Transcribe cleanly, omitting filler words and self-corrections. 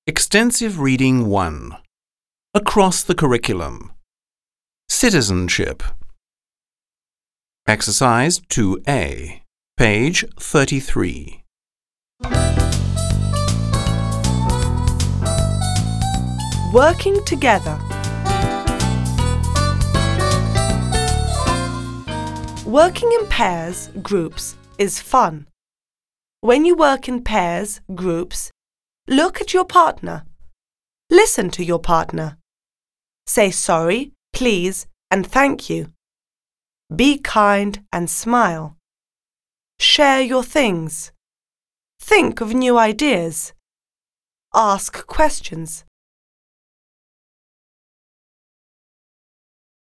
Extensive Reading 1. Across the Curriculum. Citizenship. Exercise 2A, page 33. Working together. Working in pairs, groups, is fun. When you work in pairs, groups, look at your partner. Listen to your partner. Say sorry, please, and thank you. Be kind and smile. Share your things. Think of new ideas. Ask questions.